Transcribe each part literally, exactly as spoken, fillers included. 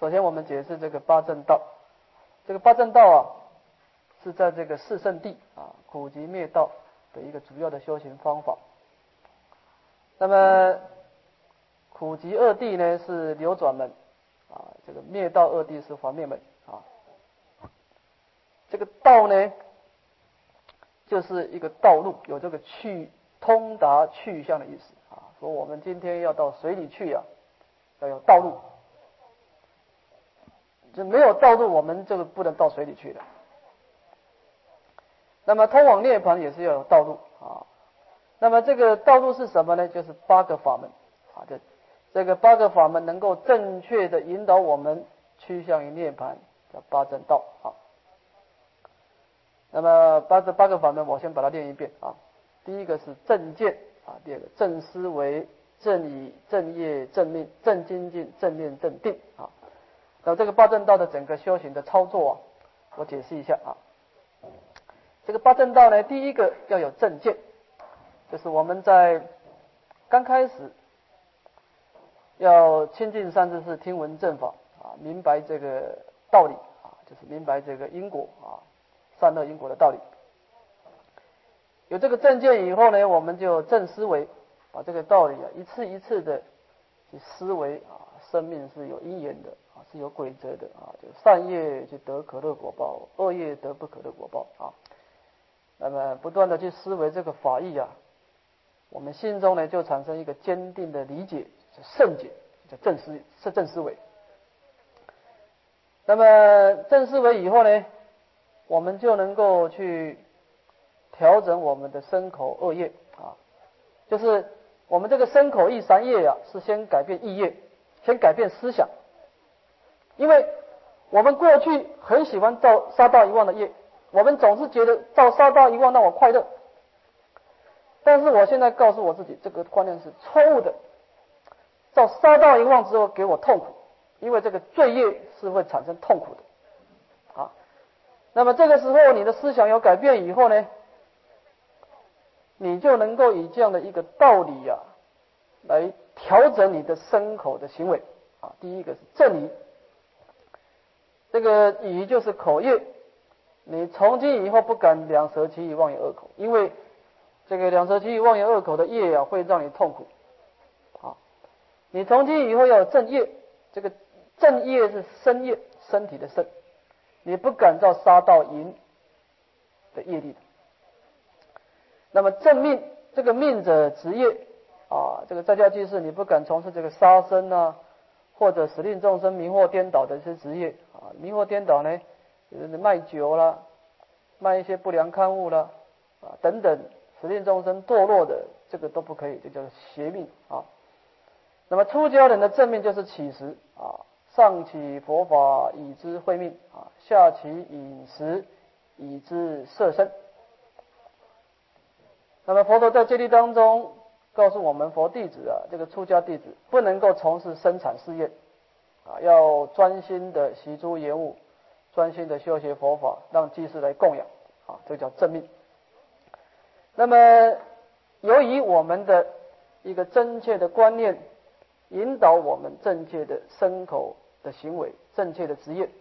首先我们解释这个八正道。这个八正道啊，是在这个四圣谛啊苦集灭道的一个主要的修行方法。那么苦集二谛呢是流转门啊，这个灭道二谛是还灭门啊。这个道呢，就是一个道路，有这个去通达去向的意思啊。说我们今天要到水里去啊，要有道路，就没有道路，我们这个不能到水里去的。那么通往涅槃也是要有道路啊。那么这个道路是什么呢？就是八个法门啊。这这个八个法门能够正确的引导我们趋向于涅槃，叫八正道啊。那么八这八个法门，我先把它念一遍啊。第一个是正见啊，第二个正思维、正语、正业、正命、正精进、正念、正定啊。那么这个八正道的整个修行的操作啊，我解释一下啊。这个八正道呢，第一个要有正见，就是我们在刚开始要亲近善知识，听闻正法啊，明白这个道理啊，就是明白这个因果啊，善恶因果的道理。有这个正见以后呢，我们就正思维，把这个道理啊一次一次的去思维啊，生命是有因缘的啊，是有规则的啊，就善业就得可乐果报，恶业得不可乐果报啊。那么不断的去思维这个法义啊，我们心中呢就产生一个坚定的理解，叫圣解，叫正思是正思维。那么正思维以后呢，我们就能够去调整我们的身口恶业啊，就是我们这个身口意三业啊，是先改变意业，先改变思想。因为我们过去很喜欢造杀盗遗忘的业，我们总是觉得造杀盗遗忘让我快乐，但是我现在告诉我自己，这个观念是错误的。造杀盗遗忘之后给我痛苦，因为这个罪业是会产生痛苦的啊。那么这个时候你的思想有改变以后呢，你就能够以这样的一个道理啊，来调整你的身口的行为啊。第一个是正语，这个语就是口业，你从今以后不敢两舌绮语妄言恶口，因为这个两舌绮语妄言恶口的业啊，会让你痛苦啊。你从今以后要有正业，这个正业是身业，身体的身，你不敢造杀盗淫的业力的。那么正命，这个命者职业啊，这个在家居士你不敢从事这个杀生啊，或者使令众生迷惑颠倒的一些职业啊。迷惑颠倒呢，就是卖酒啦，卖一些不良刊物啦啊等等，使令众生堕落的，这个都不可以，这叫邪命啊。那么出家人的正命就是乞食啊，上起佛法以知慧命啊，下起饮食以知摄身。那么佛陀在戒律当中告诉我们，佛弟子啊，这个出家弟子不能够从事生产事业啊，要专心的习诸言物，专心的修学佛法，让居士来供养啊，这叫正命。那么由于我们的一个正确的观念，引导我们正确的身口的行为，正确的职业，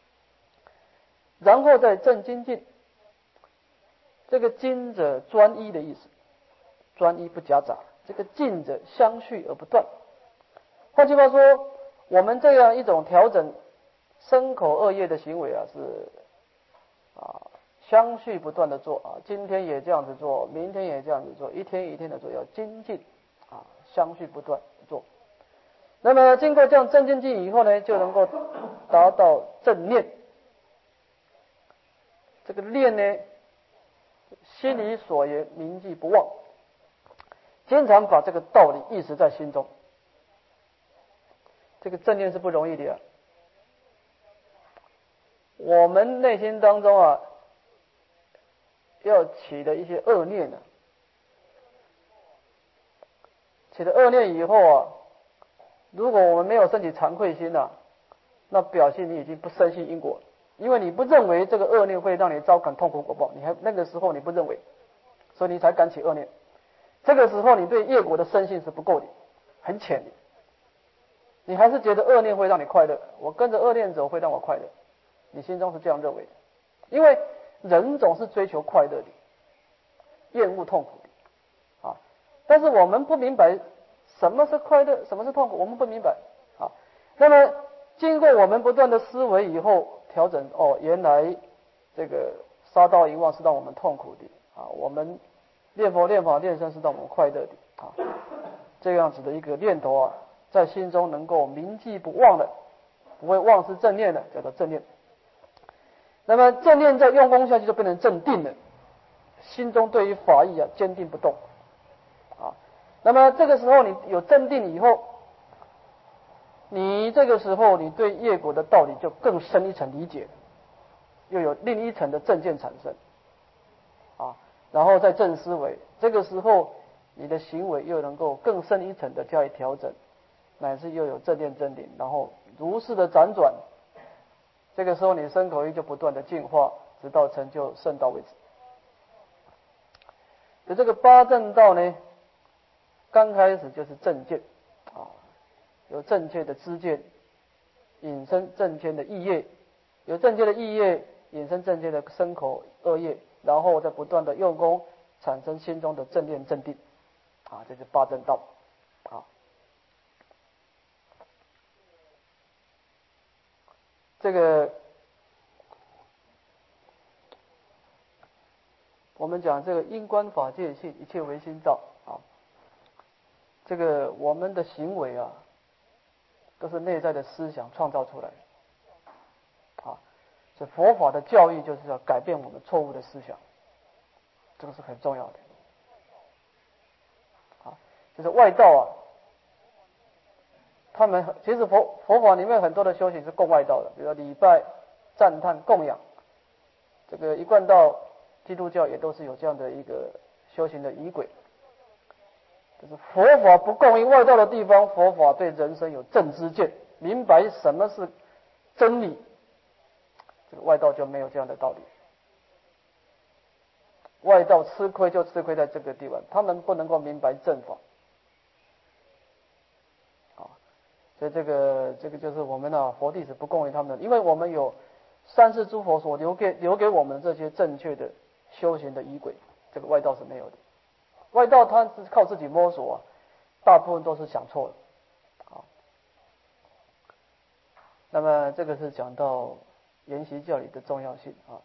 然后再正精进。这个精者专一的意思，专一不夹杂，这个进者相续而不断。换句话说，我们这样一种调整身口恶业的行为啊，是啊相续不断的做啊，今天也这样子做，明天也这样子做，一天一天的做，要精进啊，相续不断的做。那么经过这样正精进以后呢，就能够达到正念。这个念呢，心里所言铭记不忘，经常把这个道理意识在心中。这个正念是不容易的啊。我们内心当中啊，要起的一些恶念啊，起了恶念以后啊，如果我们没有升起惭愧心啊，那表示你已经不深信因果了。因为你不认为这个恶念会让你遭感痛苦果报，你还那个时候你不认为，所以你才敢起恶念。这个时候你对业果的深信是不够的，很浅的。 你还是觉得恶念会让你快乐，我跟着恶念走会让我快乐，你心中是这样认为的，因为人总是追求快乐的，厌恶痛苦的啊。但是我们不明白什么是快乐，什么是痛苦，我们不明白啊。那么经过我们不断的思维以后调整，哦，原来这个杀盗淫妄是让我们痛苦的啊，我们念佛念法念身是让我们快乐的啊，这样子的一个念头啊，在心中能够铭记不忘的，不会忘失正念的，叫做正念。那么正念再用功下去就变成正定了，心中对于法义啊坚定不动啊。那么这个时候你有正定以后，你这个时候你对业果的道理就更深一层理解，又有另一层的正见产生啊，然后再正思维，这个时候你的行为又能够更深一层的加以调整，乃至又有正念真定，然后如是的辗转，这个时候你身口意就不断的进化，直到成就圣道为止。所以这个八正道呢，刚开始就是正见啊，有正确的知见，引申正确的意业，有正确的意业，引申正确的身口恶业，然后再不断的用功，产生心中的正念正定啊，这是八正道啊。这个我们讲这个因观法界性，一切唯心造啊。这个我们的行为啊，都是内在的思想创造出来的啊。所以佛法的教育就是要改变我们错误的思想，这个是很重要的啊。就是外道啊，他们其实佛佛法里面很多的修行是共外道的，比如说礼拜、赞叹、供养，这个一贯道基督教也都是有这样的一个修行的仪轨。就是佛法不共于外道的地方，佛法对人生有正知见，明白什么是真理，这个外道就没有这样的道理。外道吃亏就吃亏在这个地方，他们不能够明白正法啊，所以这个这个就是我们啊佛弟子不共于他们的，因为我们有三世诸佛所留给留给我们这些正确的修行的仪轨，这个外道是没有的。外道他是靠自己摸索啊，大部分都是想错了。好，那么这个是讲到研习教理的重要性啊。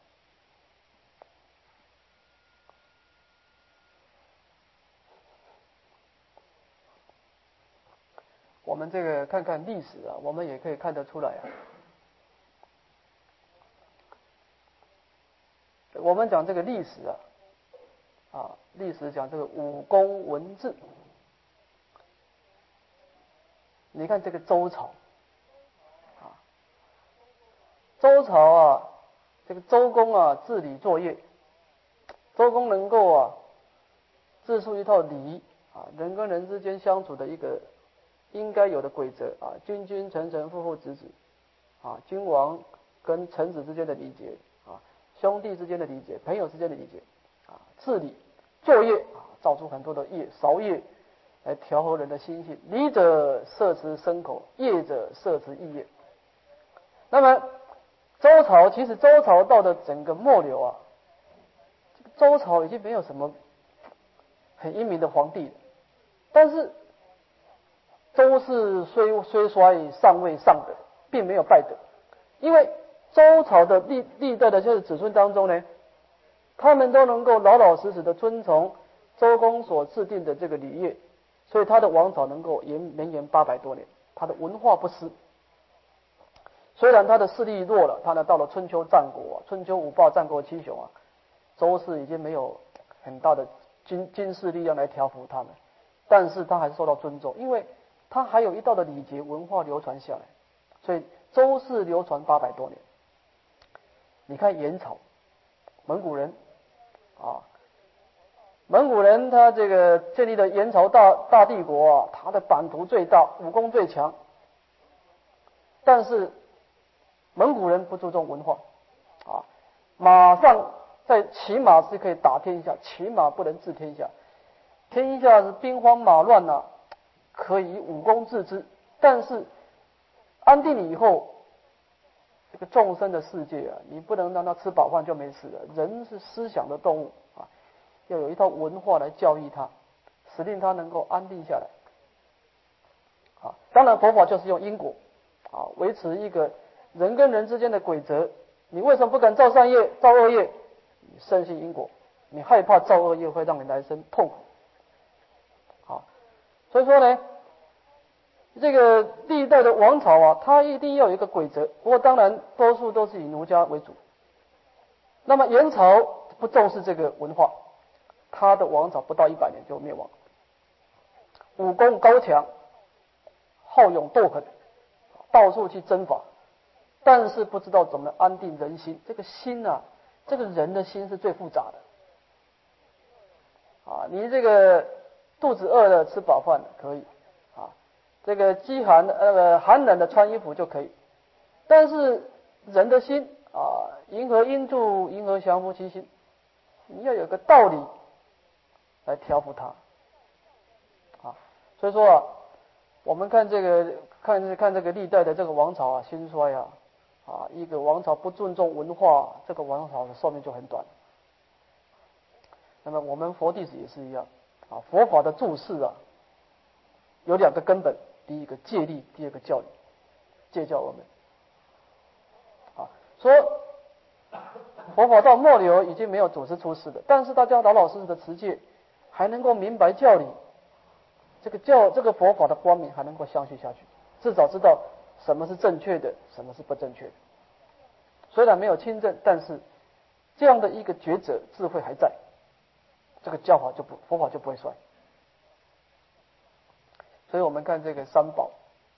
我们这个看看历史啊，我们也可以看得出来啊。我们讲这个历史啊，啊，历史讲这个武功文治。你看这个周朝，啊，周朝啊，这个周公啊治理作业，周公能够啊制出一套礼啊，人跟人之间相处的一个应该有的规则啊，君君臣臣父父子子啊，君王跟臣子之间的礼节啊，兄弟之间的礼节，朋友之间的礼节啊，治理作业啊，造出很多的业韶业来调和人的心性。礼者摄持身口，业者摄持意业。那么周朝其实周朝到的整个末流啊，周朝已经没有什么很英明的皇帝了，但是周氏虽虽衰，尚未丧德，并没有败德。因为周朝的历历代的就是子孙当中呢，他们都能够老老实实的遵从周公所制定的这个礼乐，所以他的王朝能够延绵延八百多年，他的文化不失。虽然他的势力弱了，他呢到了春秋战国、啊，春秋五霸、战国七雄啊，周氏已经没有很大的军军事力量来调服他们，但是他还是受到尊重，因为他还有一道的礼节文化流传下来，所以周氏流传八百多年。你看元朝，蒙古人啊，蒙古人他这个建立的元朝大大帝国啊，他的版图最大，武功最强，但是蒙古人不注重文化啊，马上在骑马是可以打天下，骑马不能治天下，天下是兵荒马乱呐、啊，可以以武功治之，但是安定以后，这个众生的世界啊，你不能让他吃饱饭就没事了。人是思想的动物啊，要有一套文化来教育他，使令他能够安定下来。啊，当然佛法就是用因果啊，维持一个人跟人之间的规则。你为什么不敢造善业，造恶业？你深信因果，你害怕造恶业会让你来生痛苦。好，所以说呢，这个历代的王朝啊，它一定要有一个规则。不过当然，多数都是以儒家为主。那么元朝不重视这个文化，他的王朝不到一百年就灭亡。武功高强，好勇斗狠，到处去征伐，但是不知道怎么安定人心。这个心啊，这个人的心是最复杂的。啊，你这个肚子饿了吃饱饭可以，啊，这个饥寒呃寒冷的穿衣服就可以，但是人的心啊，银河应注，银河降伏其心，你要有个道理来调伏它。啊，所以说啊，我们看这个看看这个历代的这个王朝啊，兴衰啊，啊，一个王朝不尊重文化，这个王朝的寿命就很短。那么我们佛弟子也是一样啊，佛法的注释啊，有两个根本，第一个戒律，第二个教理，戒教我们。啊，说佛法到末流已经没有祖师出世的，但是大家老老实实的持戒，还能够明白教理，这个教这个佛法的光明还能够相续下去，至少知道什么是正确的，什么是不正确的。虽然没有亲证，但是这样的一个抉择智慧还在，这个教法就不佛法就不会衰。所以我们看这个三宝，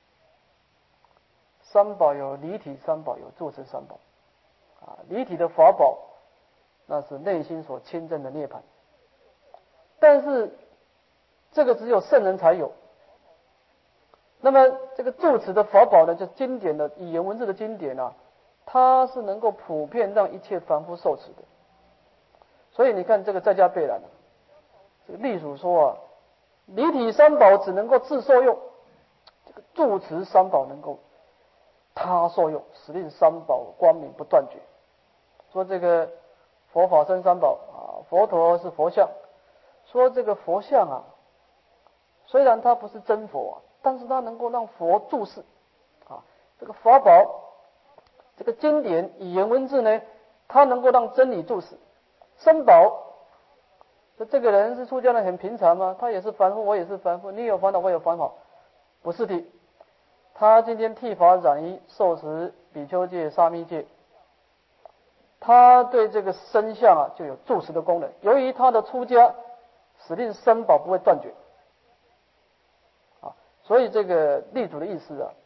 三宝有离体三宝，有住持三宝。啊，离体的法宝，那是内心所亲证的涅槃。但是这个只有圣人才有。那么这个住持的法宝呢，就经典的语言文字的经典啊，它是能够普遍让一切凡夫受持的。所以你看这个在家备览，这个隶属说啊，离体三宝只能够自受用，这个住持三宝能够他受用，使令三宝光明不断绝。说这个佛法僧三宝啊，佛陀是佛像，说这个佛像啊，虽然它不是真佛啊，但是它能够让佛注释啊，这个法宝，这个经典语言文字呢，它能够让真理注释。僧宝，说这个人是出家人很平常吗？他也是凡夫，我也是凡夫，你有烦恼，我有烦恼，不是的。他今天剃发染衣，受持比丘戒、沙弥戒，他对这个身相啊就有注释的功能。由于他的出家，使令僧宝不会断绝啊，所以这个立主的意思啊，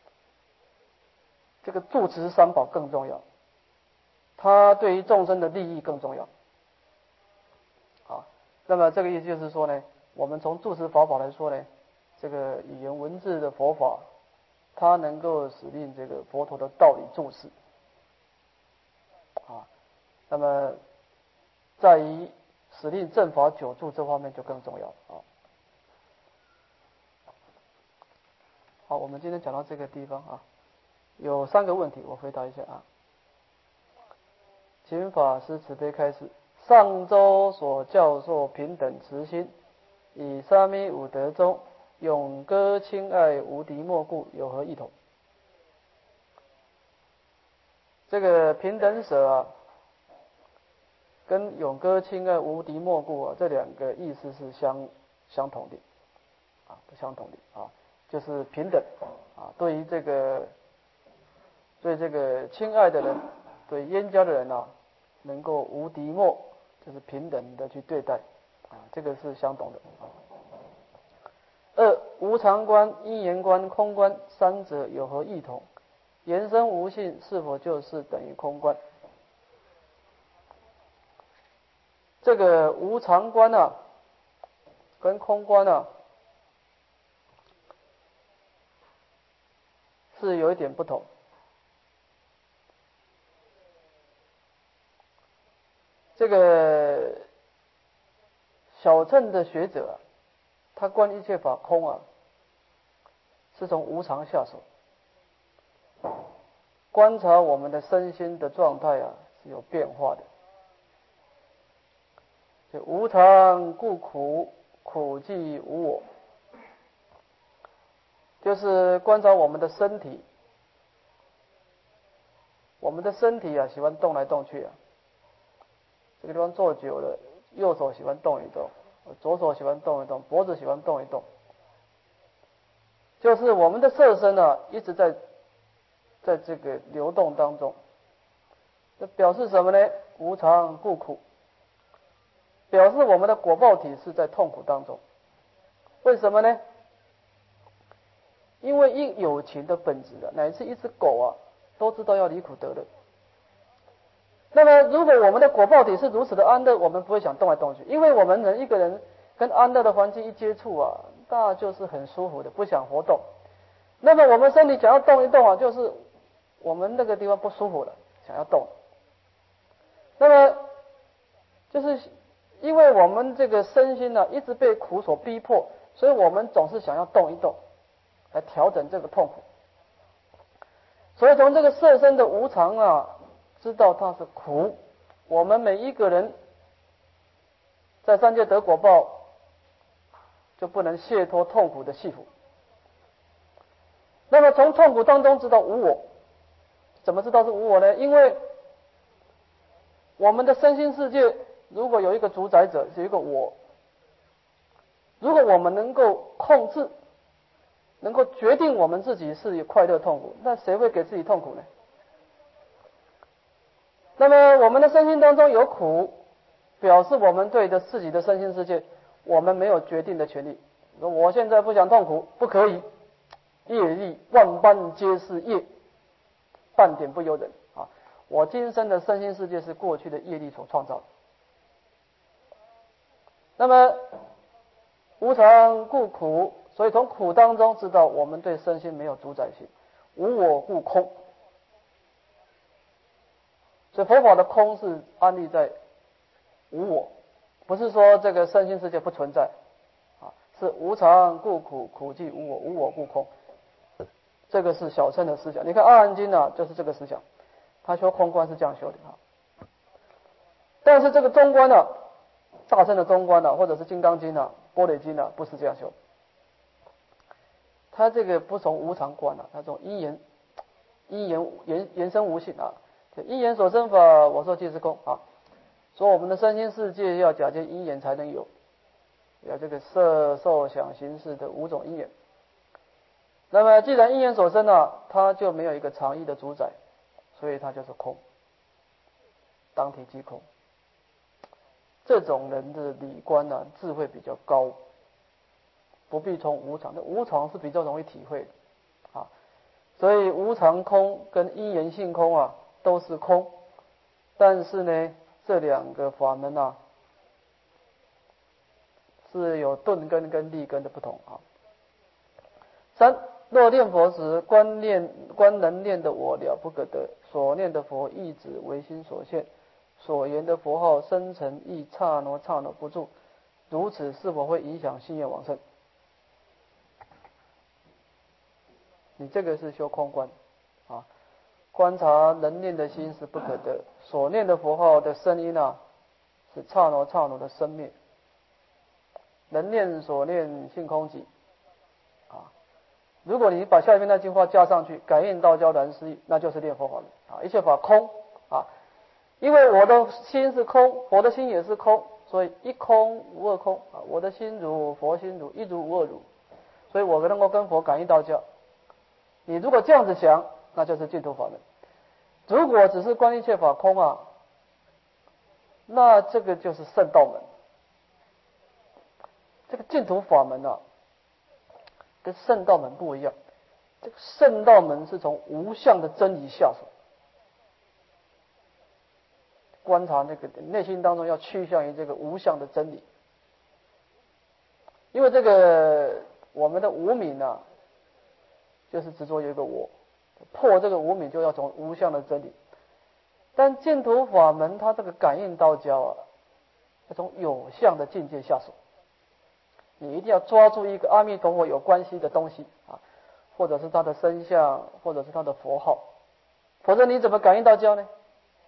这个住持三宝更重要，他对于众生的利益更重要。啊，那么这个意思就是说呢，我们从住持法宝来说呢，这个语言文字的佛法，它能够使令这个佛陀的道理注释。啊，那么在于使令正法久住这方面就更重要啊。好，我们今天讲到这个地方啊，有三个问题我回答一下啊。请法师慈悲开示，上周所教授平等慈心，以沙弥五德中咏歌亲爱无敌莫故有何异同？这个平等舍啊，跟咏歌亲爱无敌莫故啊，这两个意思是相相同的啊，不相同的啊，就是平等啊，对于这个对这个亲爱的人，对冤家的人啊，能够无敌莫，就是平等的去对待啊，这个是相同的啊。二无常观、因缘观、空观三者有何异同？言生无性是否就是等于空观？这个无常观啊，跟空观啊，是有一点不同。这个小乘的学者啊，他观一切法空啊，是从无常下手。 观察我们的身心的状态啊，是有变化的。就无常故苦，苦即无我。就是观察我们的身体，我们的身体啊，喜欢动来动去啊。这个地方坐久了，右手喜欢动一动，左手喜欢动一动，脖子喜欢动一动。就是我们的色身啊，一直在在这个流动当中。这表示什么呢？无常故苦，表示我们的果报体是在痛苦当中。为什么呢？因为一有情的本质啊，乃至一只狗啊，都知道要离苦得乐。那么，如果我们的果报体是如此的安乐，我们不会想动来动去，因为我们人一个人跟安乐的环境一接触啊，那就是很舒服的，不想活动。那么我们身体想要动一动啊，就是我们那个地方不舒服了，想要动。那么就是因为我们这个身心呢、啊，一直被苦所逼迫，所以我们总是想要动一动，来调整这个痛苦。所以从这个色身的无常啊，知道它是苦。我们每一个人在三界得果报，就不能卸脱痛苦的系缚。那么从痛苦当中知道无我，怎么知道是无我呢？因为我们的身心世界如果有一个主宰者，是一个我，如果我们能够控制，能够决定我们自己是快乐痛苦，那谁会给自己痛苦呢？那么我们的身心当中有苦，表示我们对的自己的身心世界，我们没有决定的权利。说我现在不想痛苦，不可以。业力万般皆是业，半点不由人啊！我今生的身心世界是过去的业力所创造的。那么无常故苦，所以从苦当中知道我们对身心没有主宰性，无我故空。所以佛法的空是安立在无我，不是说这个身心世界不存在啊，是无常故苦，苦即无我，无我故空。这个是小乘的思想。你看《阿含经》啊，就是这个思想，他修空观是这样修的啊。但是这个中观呢，大乘的中观呢，或者是《金刚经》啊、《般若经》啊，不是这样修。他这个不从无常观啊，他从因缘、因缘缘缘生无性啊。因缘所生法，我说即是空啊。说我们的身心世界要假借因缘才能有，有这个色、受、想、行、识的五种因缘。那么既然因缘所生呢，它就没有一个常义的主宰，所以它就是空，当体即空。这种人的理观呢、啊，智慧比较高，不必从无常。那无常是比较容易体会的啊，所以无常空跟因缘性空啊都是空，但是呢，这两个法门啊是有顿根跟利根的不同啊。三。若念佛时，观念观能念的我了不可得，所念的佛意指唯心所现，所言的佛号生成亦刹那刹那不住，如此是否会影响信愿往生？你这个是修空观啊，观察能念的心是不可得，所念的佛号的声音啊，是刹那刹那的生灭，能念所念性空寂。如果你把下面那句话加上去，感应道交然思意，那就是念佛法门啊！一切法空啊，因为我的心是空，佛的心也是空，所以一空无二空啊！我的心如佛心如，一如无二如，所以我能够跟佛感应道交。你如果这样子想，那就是净土法门。如果只是观一切法空啊，那这个就是圣道门。这个净土法门啊，跟圣道门不一样，这个圣道门是从无相的真理下手，观察那个内心当中要趋向于这个无相的真理。因为这个我们的无明啊，就是执着有一个我，破这个无明就要从无相的真理。但净土法门它这个感应道交啊，要从有相的境界下手。你一定要抓住一个阿弥陀佛有关系的东西啊，或者是他的身相，或者是他的佛号， 否则你怎么感应到教呢？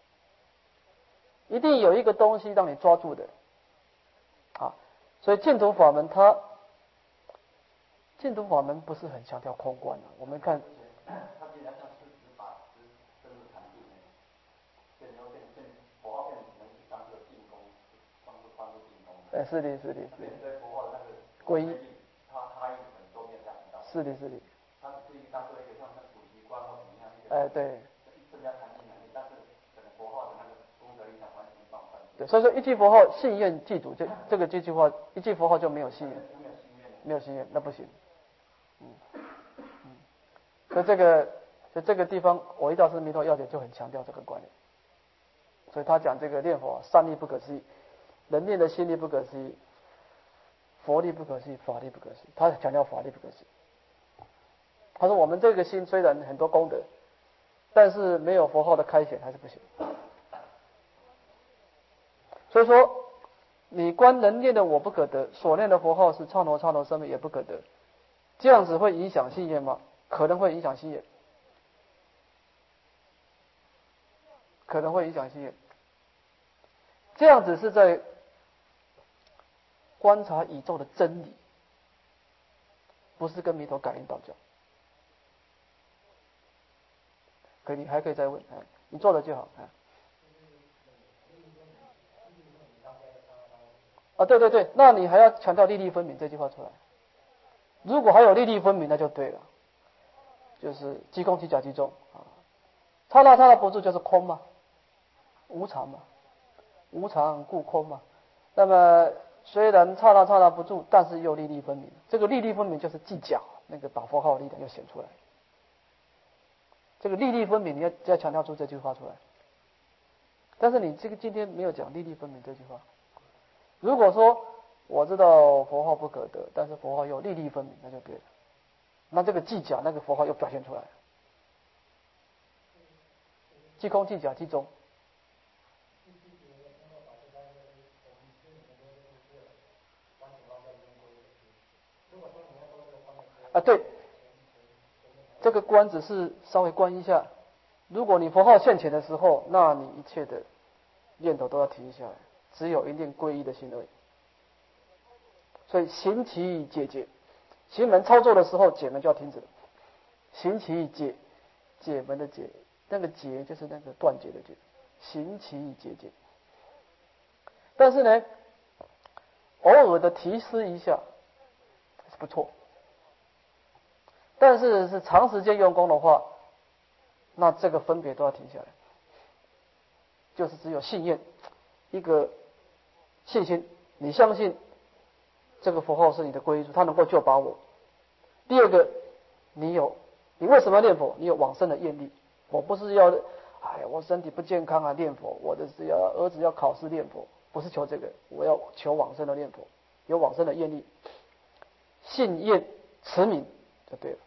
一定有一个东西让你抓住的，啊，所以净土法门它，净土法门不是很强调空观的、啊。我们看，它既然像是指法是真是禅定的，变成变变佛号变成当这个定功，帮助帮助定功。哎，是的，是的，是的。对佛号的那个皈依，它它有很多面向到。是的，是的。它只是当做一个像像主题观或怎么样一个。哎，对。增加禅定能力，但是可能佛号的那个功德力量完全放宽。对，所以说一句佛号信愿祭祖，这这个这句话一句佛号就没有信愿，没有信愿，那不行。嗯嗯，所以这个所以这个地方，我一到是弥陀要点就很强调这个观念。所以他讲这个念佛三力不可思议，人念的心力不可思议，佛力不可思议，法力不可思议。他强调法力不可思议。他说我们这个心虽然很多功德，但是没有佛号的开显还是不行。所以说，你观人念的我不可得，所念的佛号是刹那刹那生灭也不可得，这样子会影响信愿吗？可能会影响信愿，可能会影响信愿。这样子是在观察宇宙的真理，不是跟弥陀感应道教。可以，你还可以再问，你做了就好。啊，对对对，那你还要强调粒粒分明这句话出来。如果还有粒粒分明，那就对了，就是即空即假即中啊，刹那刹那不住就是空嘛，无常嘛，无常故空嘛。那么虽然刹那刹那不住，但是又粒粒分明。这个粒粒分明就是即假，那个把佛号的力量又显出来。这个粒粒分明，你要要强调出这句话出来。但是你这个今天没有讲粒粒分明这句话。如果说我知道佛号不可得，但是佛号又粒粒分明，那就对了。那这个即假那个佛号又表现出来了，即空即假即中。啊，对，这个观只是稍微观一下。如果你佛号现前的时候，那你一切的念头都要停下来，只有一念皈依的心而已。所以行其解解，行门操作的时候，解门就要停止了。行其解，解门的解，那个解就是那个断解的解，行其解解。但是呢，偶尔的提示一下是不错，但是是长时间用功的话，那这个分别都要停下来，就是只有信念，一个信心，你相信这个佛号是你的皈依处，它能够救拔我。第二个，你有，你为什么要念佛？你有往生的愿力。我不是要，哎，我身体不健康啊，念佛；我的是要儿子要考试念佛，不是求这个，我要求往生的念佛，有往生的愿力，信愿持名就对了，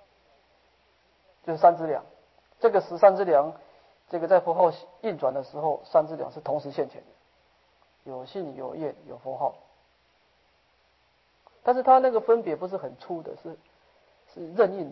就是三资粮。这个十三资粮，这个在佛号运转的时候，三资粮是同时现前的，有信有愿有佛号。但是它那个分别不是很粗的，是是任印的。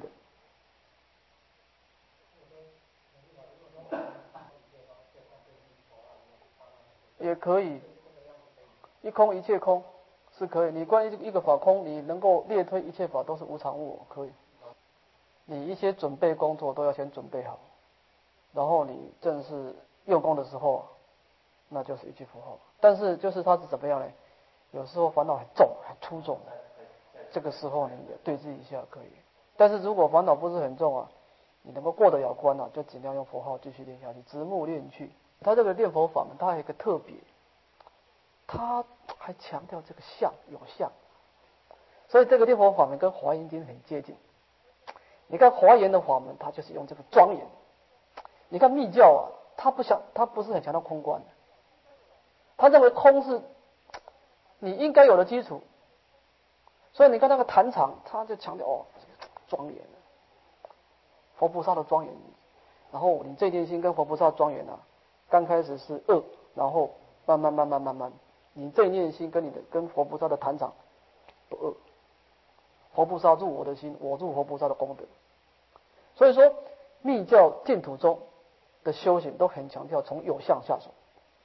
也可以，一空一切空是可以。你关于一个法空，你能够列推一切法都是无常物，可以。你一些准备工作都要先准备好，然后你正式用功的时候，那就是一句佛号。但是就是它是怎么样呢？有时候烦恼很重、很粗重的，这个时候你也对治一下可以。但是如果烦恼不是很重啊，你能够过得了关啊，就尽量用佛号继续练下去，直目练去。他这个念佛法门，它还有一个特别，他还强调这个相有相，所以这个念佛法门跟华严经很接近。你看华严的法门，它就是用这个庄严。你看密教啊，他不想，他不是很强调空观的，他认为空是你应该有的基础。所以你看那个坛场，他就强调哦，庄严，佛菩萨的庄严。然后你这念心跟佛菩萨庄严啊，刚开始是恶，然后慢慢慢慢慢慢，你这念心跟你的跟佛菩萨的坛场不恶。佛菩萨入我的心，我入佛菩萨的功德。所以说，密教净土宗的修行都很强调从有相下手。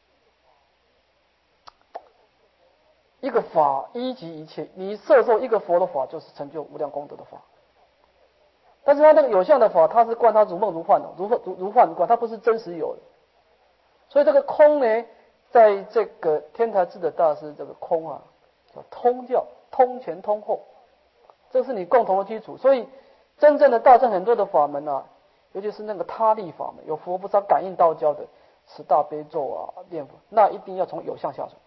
一个法依即一切，你摄受一个佛的法，就是成就无量功德的法。但是他那个有相的法，它是观它如梦如幻的，如如如幻如观，它不是真实有的。所以这个空呢，在这个天台智者大师这个空啊，叫通教，通前通后，这是你共同的基础。所以真正的大乘很多的法门啊，尤其是那个他力法门，有佛菩萨感应道交的，持大悲咒啊，念佛，那一定要从有相下手。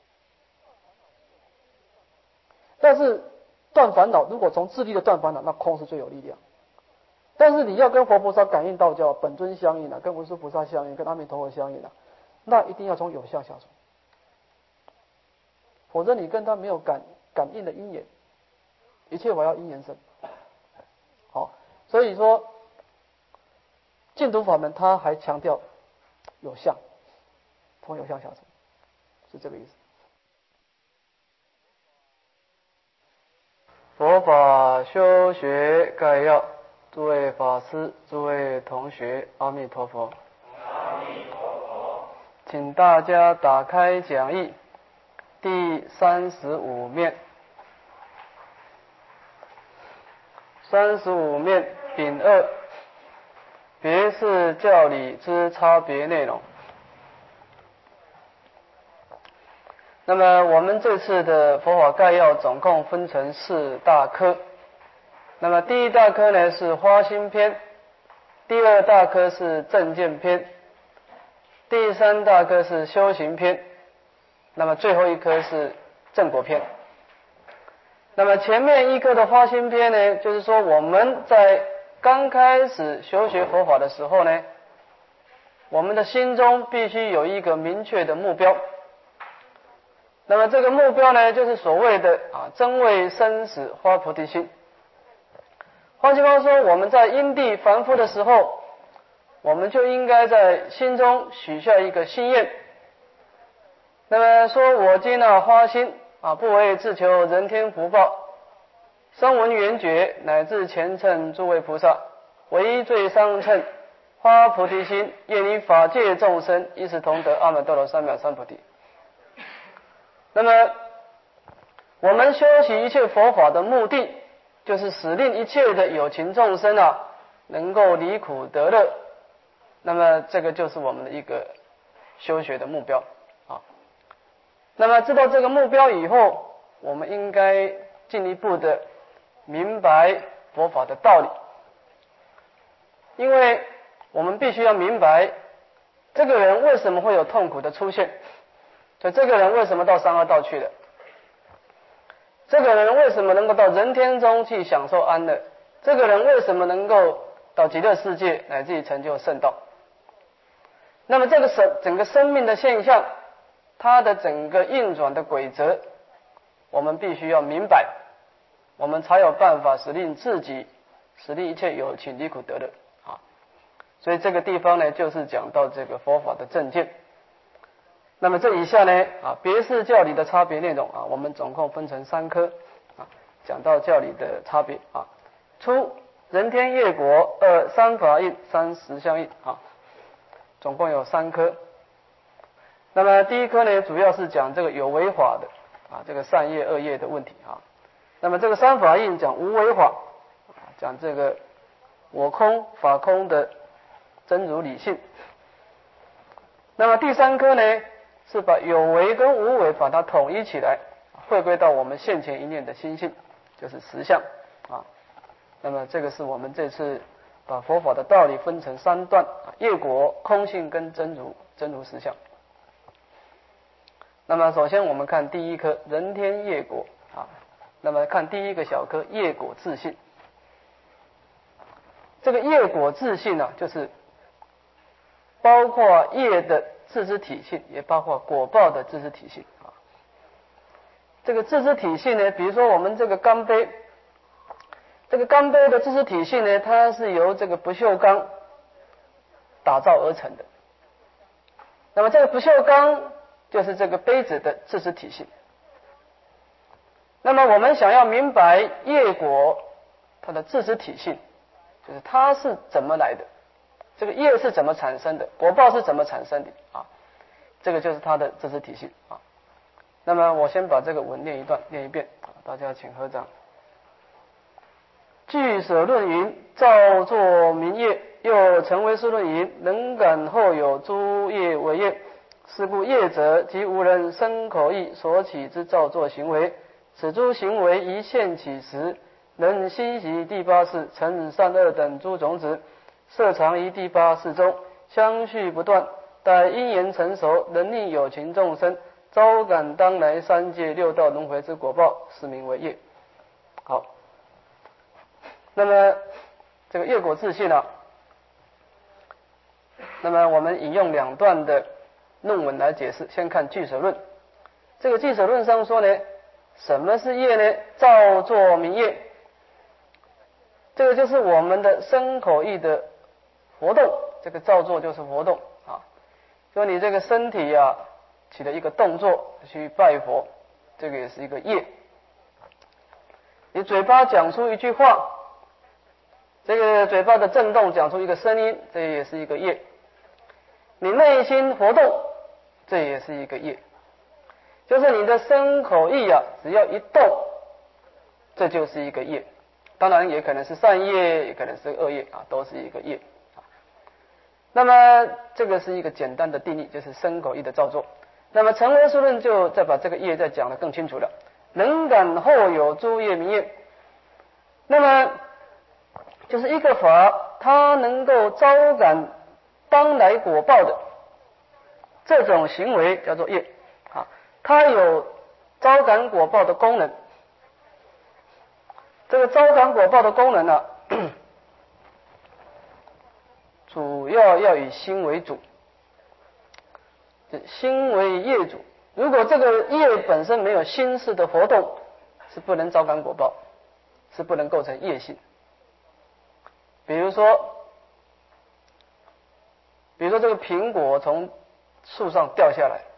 但是断烦恼，如果从自力的断烦恼，那空是最有力量。但是你要跟佛菩萨感应道交，本尊相应啊，跟文殊菩萨相应，跟阿弥陀佛相应啊，那一定要从有相下手，否则你跟他没有感感应的因缘，一切法要因缘生。好，所以说净土法门他还强调有相，从有相下手，是这个意思。佛法修学概要，诸位法师、诸位同学，阿弥陀佛。 阿弥陀佛。 请大家打开讲义第三十五面，三十五面丙二，别释教理之差别内容。那么我们这次的佛法概要总共分成四大科。那么第一大科呢是花心篇，第二大科是正见篇，第三大科是修行篇，那么最后一科是正果篇。那么前面一科的花心篇呢，就是说我们在刚开始修学佛法的时候呢，我们的心中必须有一个明确的目标。那么这个目标呢，就是所谓的啊真为生死发菩提心。换句话说，我们在因地凡夫的时候，我们就应该在心中许下一个心愿。那么说我今啊发心啊，不为自求人天福报，声闻缘觉乃至前乘诸位菩萨，唯最上乘发菩提心，愿以法界众生一时同得阿耨多罗三藐三菩提。那么我们修习一切佛法的目的，就是使令一切的有情众生啊能够离苦得乐。那么这个就是我们的一个修学的目标啊。那么知道这个目标以后，我们应该进一步的明白佛法的道理，因为我们必须要明白这个人为什么会有痛苦的出现，所以这个人为什么到三恶道去了，这个人为什么能够到人天中去享受安乐，这个人为什么能够到极乐世界乃至于成就圣道。那么这个生整个生命的现象，它的整个运转的规则，我们必须要明白，我们才有办法使令自己使令一切有情离苦得乐啊。所以这个地方呢，就是讲到这个佛法的正见。那么这以下呢啊别释教理的差别内容啊，我们总共分成三科啊，讲到教理的差别啊。初人天业果，二三法印，三实相印啊，总共有三科。那么第一科呢，主要是讲这个有为法的啊，这个善业恶业的问题啊。那么这个三法印讲无为法，讲这个我空法空的真如理性。那么第三科呢，是把有为跟无为把它统一起来，汇归到我们现前一念的心性，就是实相啊。那么这个是我们这次把佛法的道理分成三段，业果、空性跟真如，真如实相。那么首先我们看第一科人天业果啊，那么看第一个小科业果自性。这个业果自性呢、啊，就是包括业的自知体性，也包括果报的自知体性啊。这个自知体性呢，比如说我们这个钢杯，这个钢杯的自知体性呢，它是由这个不锈钢打造而成的。那么这个不锈钢就是这个杯子的自知体性。那么我们想要明白业果它的自知体性，就是它是怎么来的， 这个业是怎么产生的，果报是怎么产生的啊？这个就是它的知识体系啊。那么我先把这个文念一段，念一遍，大家请合掌。据舍论云：造作名业，又成为是论云：能感后有诸业为业。是故业者，即无人身口意所起之造作行为。此诸行为一现起时，能欣习第八识，成善恶等诸种子，摄藏于第八识中，相续不断。待因缘成熟，能令有情众生招感当来三界六道轮回之果报，是名为业。好，那么这个业果自性啊，那么我们引用两段的论文来解释。先看俱舍论，这个俱舍论上说呢，什么是业呢？造作名业，这个就是我们的身口意的活动，这个造作就是活动啊。说你这个身体啊起了一个动作去拜佛，这个也是一个业。你嘴巴讲出一句话，这个嘴巴的震动讲出一个声音，这也是一个业。你内心活动，这也是一个业。就是你的身口意啊，只要一动，这就是一个业。当然也可能是善业，也可能是恶业啊，都是一个业。那么这个是一个简单的定义，就是身口意的造作。那么成唯识论就再把这个业再讲得更清楚了。能感后有诸业名业，那么就是一个法，它能够招感当来果报的这种行为叫做业啊，它有招感果报的功能。这个招感果报的功能呢、啊，主要要以心为主，心为业主。如果这个业本身没有心识的活动，是不能招感果报，是不能构成业性。比如说，比如说这个苹果从树上掉下来，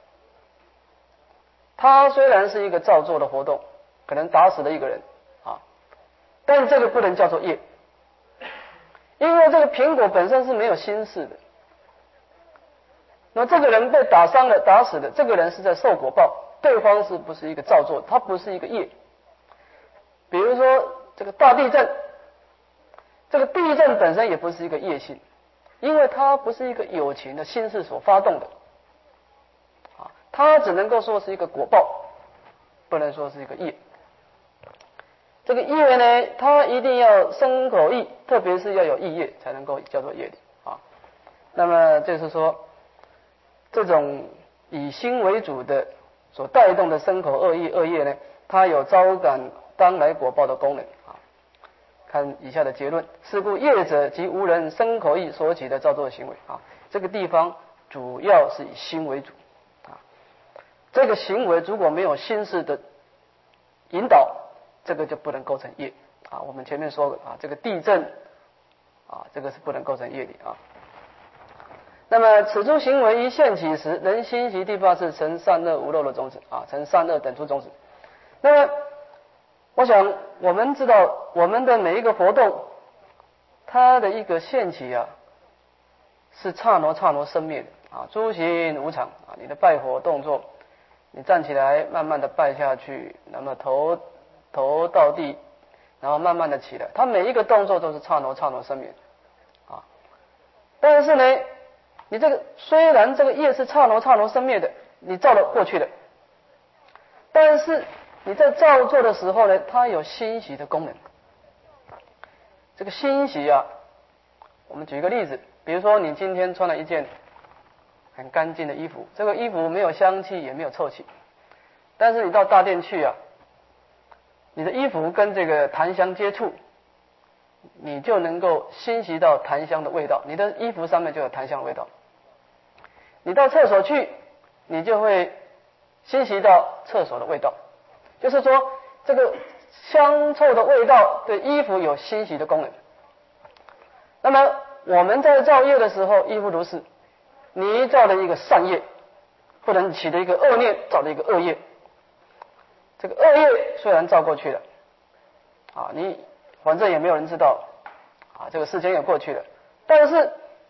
它虽然是一个造作的活动，可能打死了一个人啊，但是这个不能叫做业，因为这个苹果本身是没有心识的。那这个人被打伤了、打死的，这个人是在受果报，对方是不是一个造作？他不是一个业。比如说这个大地震，这个地震本身也不是一个业性，因为它不是一个有情的心识所发动的，啊，它只能够说是一个果报，不能说是一个业。这个业呢，它一定要身口意，特别是要有意业，才能够叫做业力啊。那么就是说，这种以心为主的所带动的身口恶意恶业呢，它有招感当来果报的功能啊。看以下的结论：是故业者及无人身口意所起的造作行为啊，这个地方主要是以心为主啊。这个行为如果没有心识的引导，这个就不能构成业啊。我们前面说过啊，这个地震啊，这个是不能构成业力啊。那么此诸行为一现起时，能欣习第八识，成善恶无漏的种子啊，成善恶等诸种子。那么我想我们知道，我们的每一个活动，它的一个现起啊，是刹那刹那生灭的啊。诸行无常啊，你的拜火动作，你站起来，慢慢的拜下去，那么头头到地，然后慢慢的起来，它每一个动作都是刹那刹那生灭啊。但是呢，你这个虽然这个业是刹那刹那生灭的，你造了过去的，但是你在造作的时候呢，它有欣喜的功能。这个欣喜啊，我们举一个例子，比如说你今天穿了一件很干净的衣服，这个衣服没有香气也没有臭气，但是你到大殿去啊，你的衣服跟这个檀香接触，你就能够欣习到檀香的味道，你的衣服上面就有檀香的味道。你到厕所去，你就会欣习到厕所的味道。就是说，这个香臭的味道对衣服有欣喜的功能。那么我们在造业的时候亦复如是，你造了一个善业，或者你起了一个恶念，造了一个恶业。这个恶业虽然造过去了啊，你反正也没有人知道啊，这个时间也过去了，但是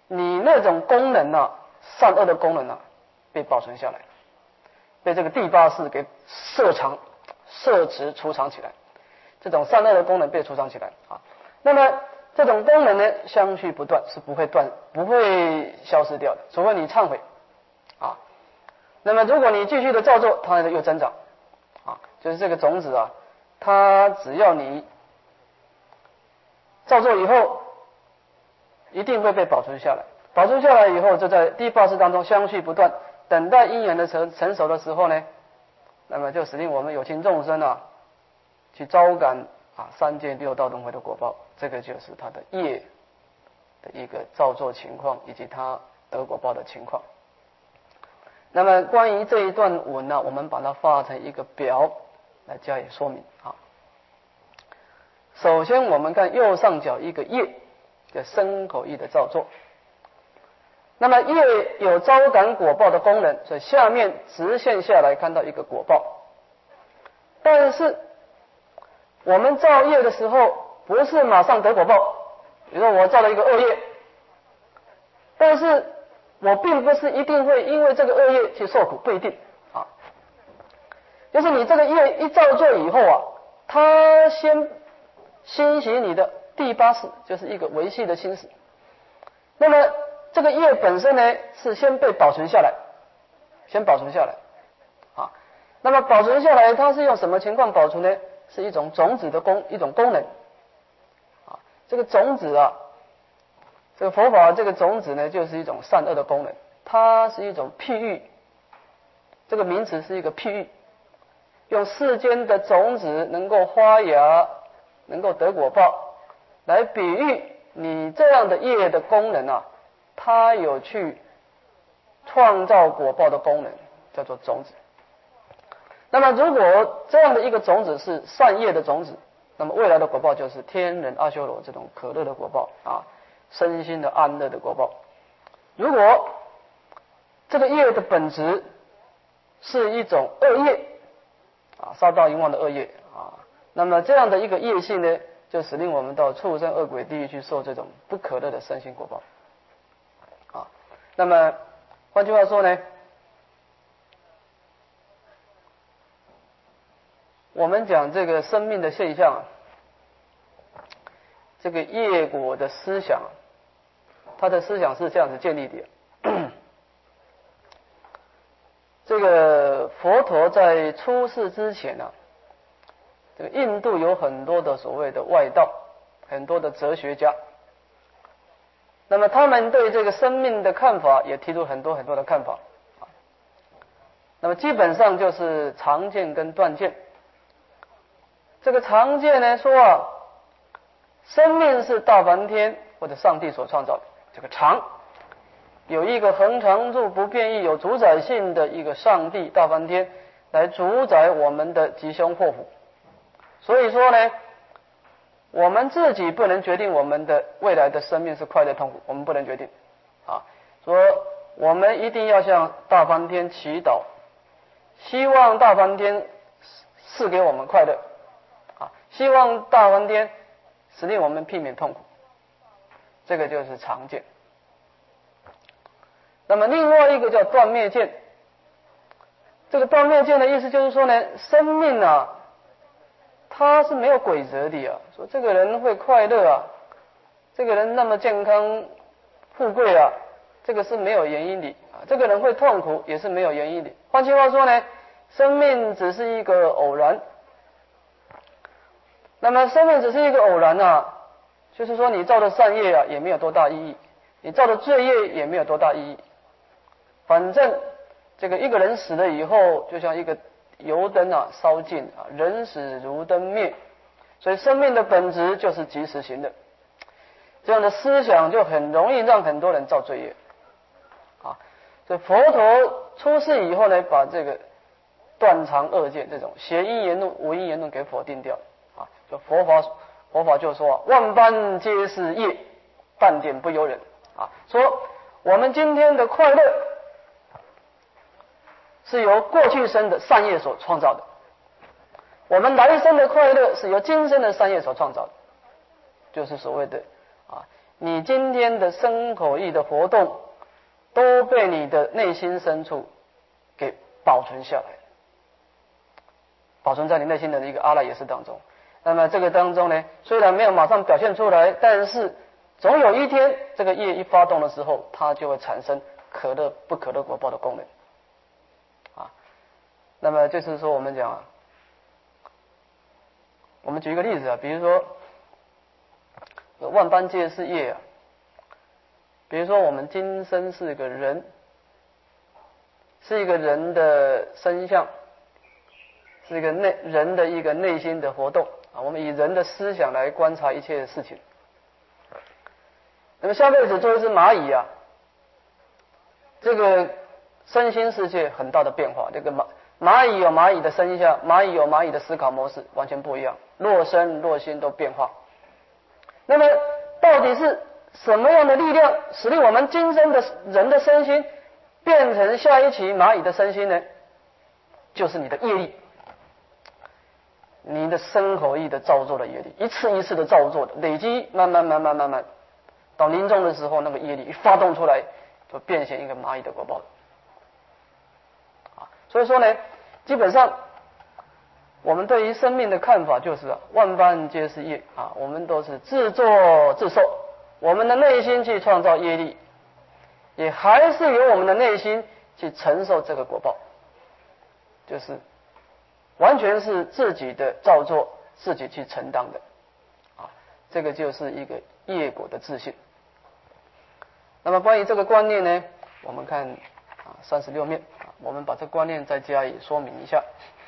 你那种功能啊，善恶的功能啊，被保存下来，被这个第八识给摄藏、摄持、储藏起来，这种善恶的功能被储藏起来啊。那么这种功能呢，相续不断，是不会断、不会消失掉的，除非你忏悔啊。那么如果你继续的造作，它又增长啊，就是这个种子啊，它只要你造作以后，一定会被保存下来。保存下来以后，就在第八识当中相续不断，等待因缘的成成熟的时候呢，那么就使令我们有情众生啊，去招感啊三界六道轮回的果报。这个就是他的业的一个造作情况，以及他得果报的情况。那么关于这一段文呢，我们把它画成一个表来加以说明啊。首先我们看右上角一个业，叫身口意的造作。那么业有招感果报的功能，所以下面直线下来看到一个果报。但是我们造业的时候，不是马上得果报。比如说我造了一个恶业，但是我并不是一定会因为这个恶业去受苦，不一定啊。就是你这个业一造作以后啊，它先兴起你的第八识，就是一个维系的心识。那么这个业本身呢，是先被保存下来，先保存下来啊。那么保存下来，它是用什么情况保存呢？是一种种子的功，一种功能啊。这个种子啊，这个佛法这个种子呢，就是一种善恶的功能，它是一种譬喻。这个名词是一个譬喻，用世间的种子能够发芽，能够得果报，来比喻你这样的业的功能啊，它有去创造果报的功能，叫做种子。那么如果这样的一个种子是善业的种子，那么未来的果报就是天人阿修罗这种可乐的果报啊，身心的安乐的果报。如果这个业的本质是一种恶业啊，杀盗淫妄的恶业啊，那么这样的一个业性呢，就使令我们到畜生恶鬼地狱去受这种不可乐的身心果报啊。那么换句话说呢，我们讲这个生命的现象，这个业果的思想，他的思想是这样子建立的。这个佛陀在出世之前呢、啊，这个印度有很多的所谓的外道，很多的哲学家，那么他们对这个生命的看法也提出很多很多的看法。那么基本上就是常见跟断见。这个常见呢说啊，生命是大梵天或者上帝所创造的，这个常有一个恒常住不变异有主宰性的一个上帝大梵天来主宰我们的吉凶祸福。所以说呢，我们自己不能决定我们的未来的生命是快乐痛苦，我们不能决定啊。说我们一定要向大梵天祈祷，希望大梵天赐给我们快乐啊，希望大梵天使令我们避免痛苦，这个就是常见。那么另外一个叫断灭见，这个断灭见的意思就是说呢，生命啊，它是没有规则的啊。说这个人会快乐啊，这个人那么健康富贵啊，这个是没有原因的啊。这个人会痛苦也是没有原因的。换句话说呢，生命只是一个偶然。那么生命只是一个偶然啊，就是说你造的善业啊也没有多大意义，你造的罪业也没有多大意义。反正这个一个人死了以后，就像一个油灯啊烧尽啊，人死如灯灭，所以生命的本质就是即时性的。这样的思想就很容易让很多人造罪业啊。所以佛陀出世以后呢，把这个断常恶见这种邪因言论、无因言论给否定掉啊。就佛法佛法就说啊，万般皆是业，半点不由人啊。说我们今天的快乐是由过去生的善业所创造的，我们来生的快乐是由今生的善业所创造的，就是所谓的啊你今天的身口意的活动都被你的内心深处给保存下来，保存在你内心的一个阿赖耶识当中。那么这个当中呢，虽然没有马上表现出来，但是总有一天这个业一发动的时候，它就会产生可乐不可乐果报的功能啊。那么就是说我们讲啊，我们举一个例子啊，比如说万般皆是业啊，比如说我们今生是个人，是一个人的身相，是一个内人的一个内心的活动啊，我们以人的思想来观察一切事情。那么下辈子做一只蚂蚁啊，这个身心世界很大的变化。这个蚂蚂蚁有蚂蚁的身相，蚂蚁有蚂蚁的思考模式，完全不一样，落身落心都变化。那么到底是什么样的力量使令我们今生的人的身心变成下一期蚂蚁的身心呢？就是你的业力，你的身口意的造作的业力，一次一次的造作的累积，慢慢慢慢慢慢到临终的时候，那个业力一发动出来，就变现一个蚂蚁的果报啊。所以说呢，基本上我们对于生命的看法就是啊，万般皆是业啊，我们都是自作自受，我们的内心去创造业力，也还是由我们的内心去承受这个果报，就是完全是自己的造作，自己去承担的啊，这个就是一个业果的自信。那么关于这个观念呢，我们看啊三十六面啊，我们把这个观念再加以说明一下。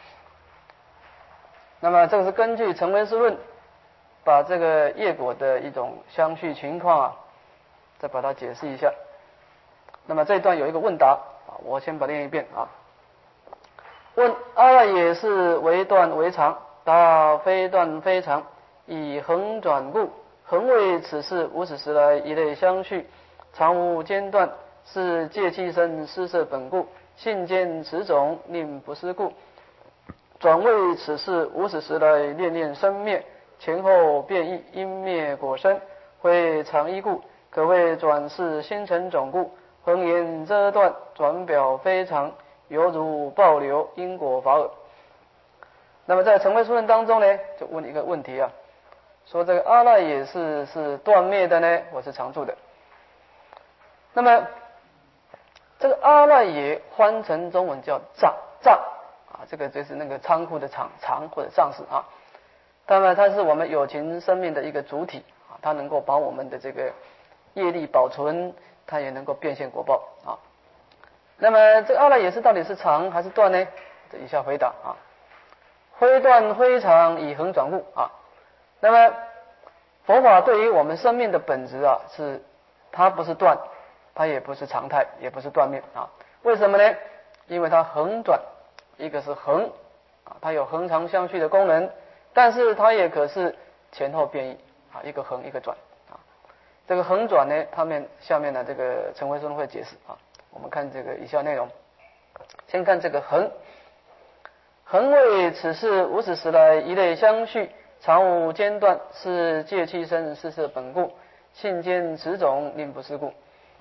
那么这个是根据成唯识论把这个业果的一种相续情况啊，再把它解释一下。那么这一段有一个问答啊，我先把它念一遍啊。问：阿赖耶识为断为常，答非断非常，以恒转故，恒为此事无始时来一类相续，常无间断，是戒气生施设本故，性见此种令不思故。转为此事无始时来念念生灭，前后变异，因灭果生，会常依故，可谓转世心成种故。恒言遮断，转表非常，犹如暴流因果法耳。那么在成唯识论当中呢，就问一个问题啊，说这个阿赖耶识是断灭的呢，或是常住的？那么这个阿赖耶翻成中文叫藏藏啊，这个就是那个仓库的仓藏或者藏式啊。当然它是我们有情生命的一个主体啊，它能够把我们的这个业力保存，它也能够变现果报啊。那么这个阿赖耶识到底是常还是断呢？这以下回答啊：非断非常，以恒转故啊。那么佛法对于我们生命的本质啊，是它不是断，它也不是常态，也不是断灭啊。为什么呢？因为它恒转，一个是恒啊，它有恒常相续的功能，但是它也可是前后变异啊，一个恒一个转啊。这个恒转呢，他们下面的这个成唯识论会解释啊。我们看这个以下内容，先看这个恒，恒为此事无始时来一类相续，常无间断，是戒气生施设本故，性见此种令不思故。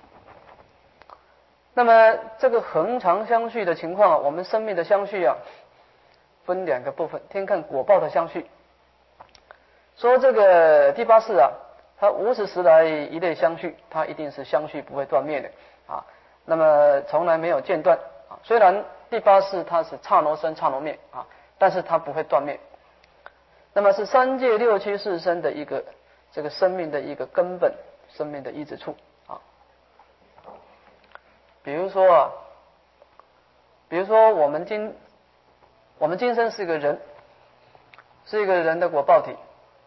那么这个恒常相续的情况，我们生命的相续啊，分两个部分，先看果报的相续。说这个第八世啊，它无始时来一类相续，它一定是相续不会断灭的啊。那么从来没有间断啊，虽然第八世它是刹那生刹那灭啊，但是它不会断灭。那么是三界六七世生的一个这个生命的一个根本，生命的依止处啊。比如说啊，比如说我们今我们今生是一个人，是一个人的果报体。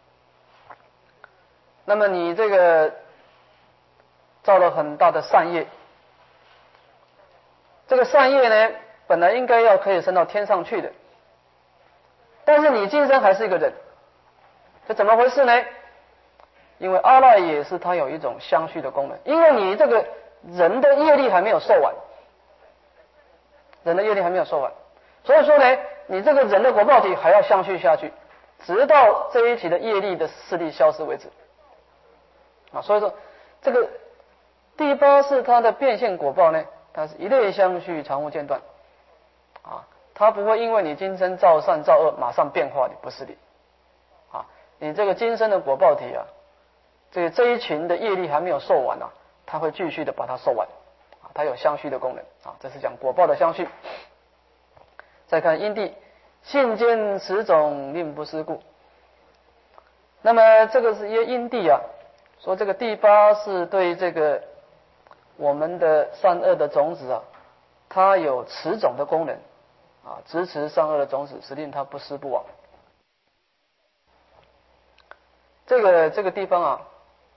那么你这个造了很大的善业，这个善业呢，本来应该要可以升到天上去的，但是你今生还是一个人，这怎么回事呢？因为阿赖耶识它有一种相续的功能，因为你这个人的业力还没有受完，人的业力还没有受完，所以说呢，你这个人的果报体还要相续下去，直到这一期的业力的势力消失为止啊。所以说， 这个第八是它的变现果报呢，它是一类相续，常无间断啊，它不会因为你今生造善造恶马上变化你，不是的啊，你这个今生的果报体啊，这个这一群的业力还没有受完啊，它会继续的把它受完啊，它有相续的功能啊，这是讲果报的相续。再看因地，性见此种令不思故。那么这个是一个因地啊，说这个第八是对这个我们的善恶的种子啊，它有持种的功能啊，支持善恶的种子，使令它不失不亡。这个这个地方啊，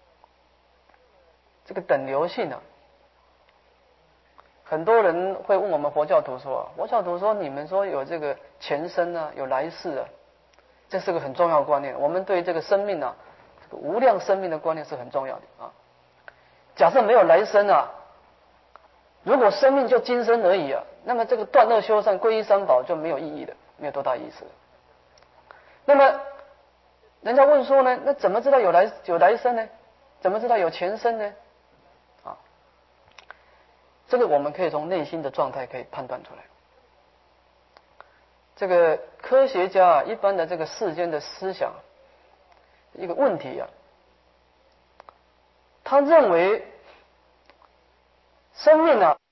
这个等流性啊，很多人会问我们佛教徒说啊，佛教徒说你们说有这个前生啊，有来世啊，这是个很重要的观念。我们对这个生命啊，这个无量生命的观念是很重要的啊。假设没有来生啊，如果生命就今生而已啊，那么这个断恶修善、皈依三宝就没有意义了，没有多大意思。那么人家问说呢，那怎么知道有来有来生呢？怎么知道有前生呢？啊，这个我们可以从内心的状态可以判断出来。这个科学家啊，一般的这个世间的思想一个问题啊，他认为生命啊